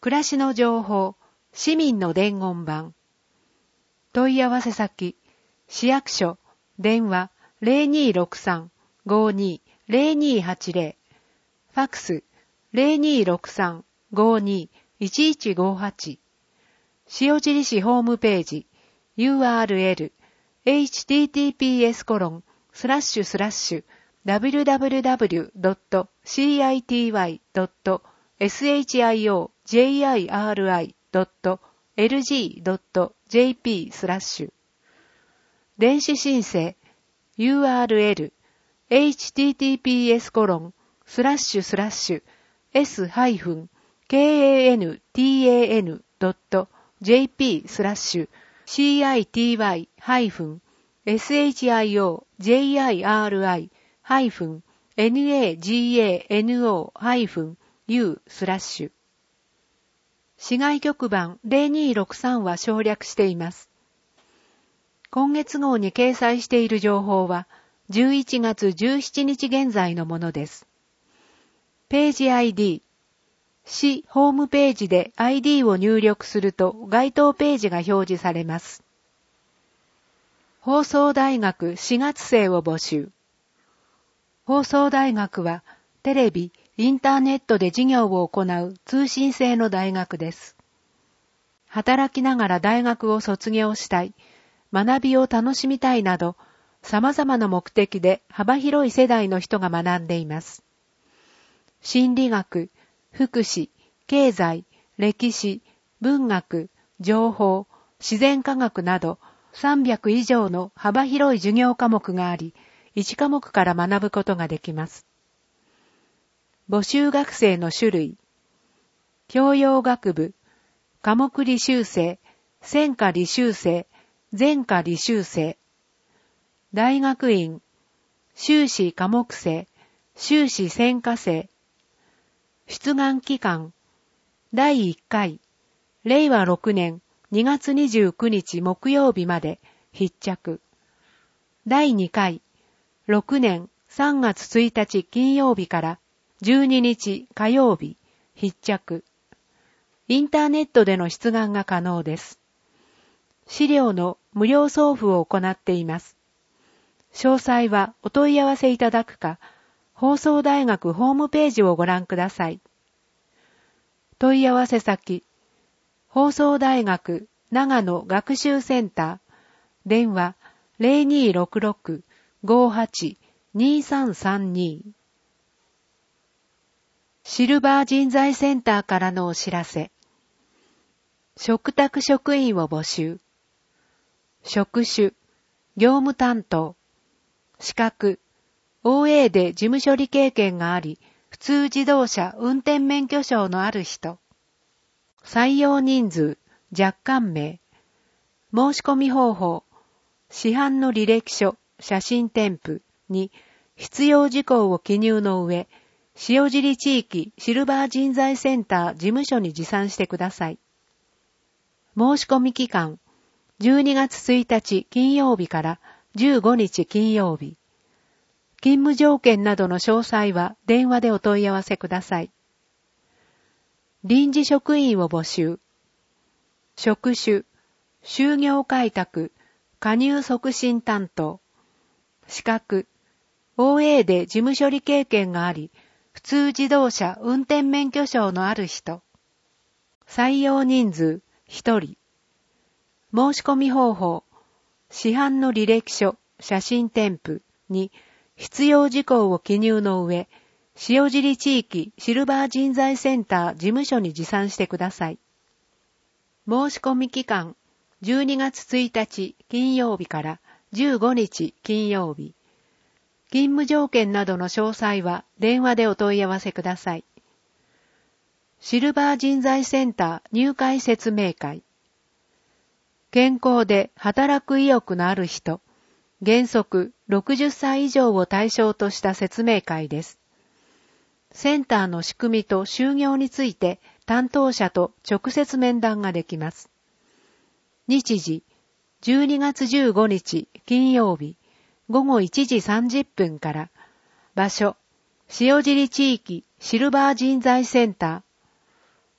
暮らしの情報、市民の伝言板。問い合わせ先、市役所、電話 0263-52-0280、ファクス 0263-52-1158、塩尻市ホームページ、URL、https://www.city.shiri.lg.jp/ 電子申請 URL https://shytan-city.jp/city-shiro-nagano-u/ 市外局番0263は省略しています。今月号に掲載している情報は11月17日現在のものです。ページ ID、市ホームページで ID を入力すると該当ページが表示されます。放送大学4月生を募集。放送大学はテレビ、インターネットで授業を行う通信制の大学です。働きながら大学を卒業したい、学びを楽しみたいなど、様々な目的で幅広い世代の人が学んでいます。心理学、福祉、経済、歴史、文学、情報、自然科学など300以上の幅広い授業科目があり、1科目から学ぶことができます。募集学生の種類、教養学部、科目履修生、専科履修生、全科履修生、大学院、修士科目生、修士専科生、出願期間、第1回、令和6年2月29日木曜日まで必着。第2回、6年3月1日金曜日から12日火曜日必着。インターネットでの出願が可能です。資料の無料送付を行っています。詳細はお問い合わせいただくか、放送大学ホームページをご覧ください。問い合わせ先、放送大学長野学習センター、電話0266-58-2332。シルバー人材センターからのお知らせ。嘱託職員を募集。職種、業務担当、資格、OA で事務処理経験があり、普通自動車運転免許証のある人。採用人数、若干名。申し込み方法、市販の履歴書、写真添付に必要事項を記入の上、塩尻地域シルバー人材センター事務所に持参してください。申し込み期間、12月1日金曜日から15日金曜日。勤務条件などの詳細は電話でお問い合わせください。臨時職員を募集。職種、就業開拓、加入促進担当。資格、OA で事務処理経験があり、普通自動車運転免許証のある人。採用人数、1人。申し込み方法、市販の履歴書、写真添付に必要事項を記入の上、塩尻地域シルバー人材センター事務所に持参してください。申し込み期間、12月1日金曜日から15日金曜日。勤務条件などの詳細は電話でお問い合わせください。シルバー人材センター入会説明会。健康で働く意欲のある人、原則60歳以上を対象とした説明会です。センターの仕組みと就業について担当者と直接面談ができます。日時、12月15日金曜日、午後1時30分から、場所、塩尻地域シルバー人材センター、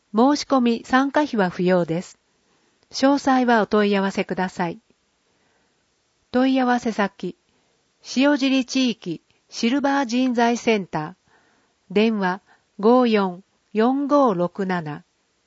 申し込み参加費は不要です。詳細はお問い合わせください。問い合わせ先、塩尻地域シルバー人材センター、電話 54-4567。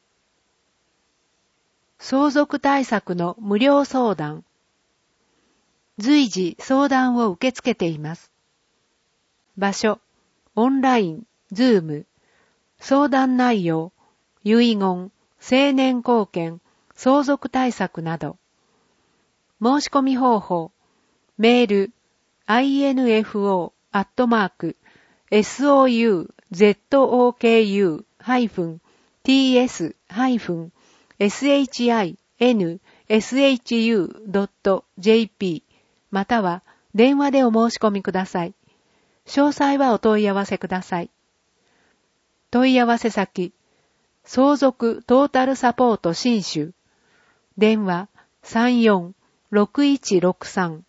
相続対策の無料相談。随時相談を受け付けています。場所、オンライン、ズーム。相談内容、遺言、成年後見、相続対策など。申し込み方法、メール、info@souzu-tok-shin-shu.jp または電話でお申し込みください。詳細はお問い合わせください。問い合わせ先、相続トータルサポート新州。電話34-6163。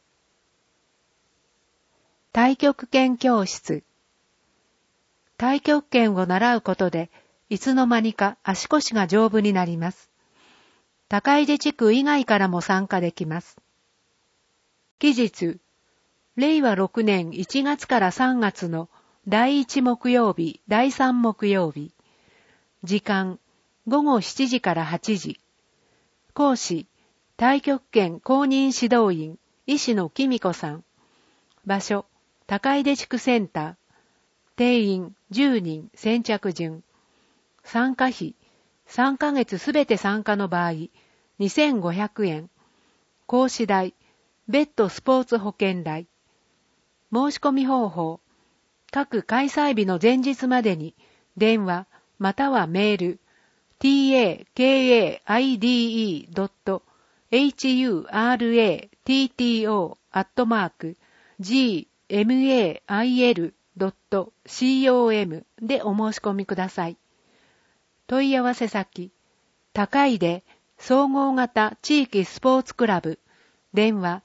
太極拳教室。太極拳を習うことで、いつの間にか足腰が丈夫になります。高出地区以外からも参加できます。期日、令和6年1月から3月の第1木曜日、第3木曜日。時間、午後7時から8時。講師、太極拳公認指導員、医師のきみこさん。場所、高出地区センター。定員10人先着順。参加費、3ヶ月すべて参加の場合、2500円。講師代、別途スポーツ保険代。申し込み方法、各開催日の前日までに、電話またはメール、takaide.hurtto@gmail.com でお申し込みください。問い合わせ先、高出総合型地域スポーツクラブ、電話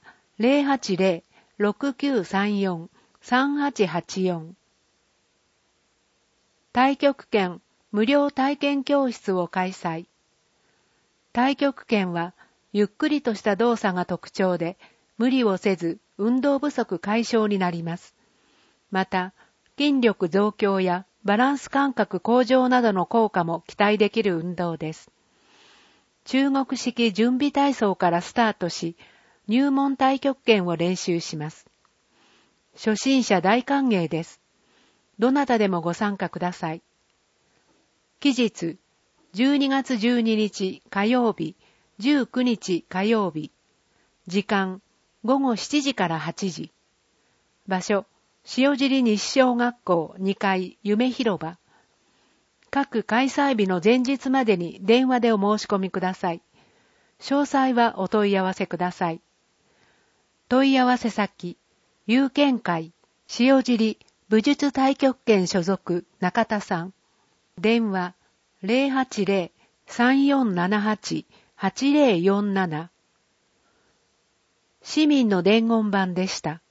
080-6934-3884。太極拳無料体験教室を開催。太極拳はゆっくりとした動作が特徴で、無理をせず運動不足解消になります。また、筋力増強やバランス感覚向上などの効果も期待できる運動です。中国式準備体操からスタートし、入門太極拳を練習します。初心者大歓迎です。どなたでもご参加ください。期日、12月12日火曜日、19日火曜日。時間、午後7時から8時。場所、塩尻西小学校2階夢広場。各開催日の前日までに電話でお申し込みください。詳細はお問い合わせください。問い合わせ先、有権会、塩尻武術太極拳所属中田さん。電話080-3478-8047。市民の伝言板でした。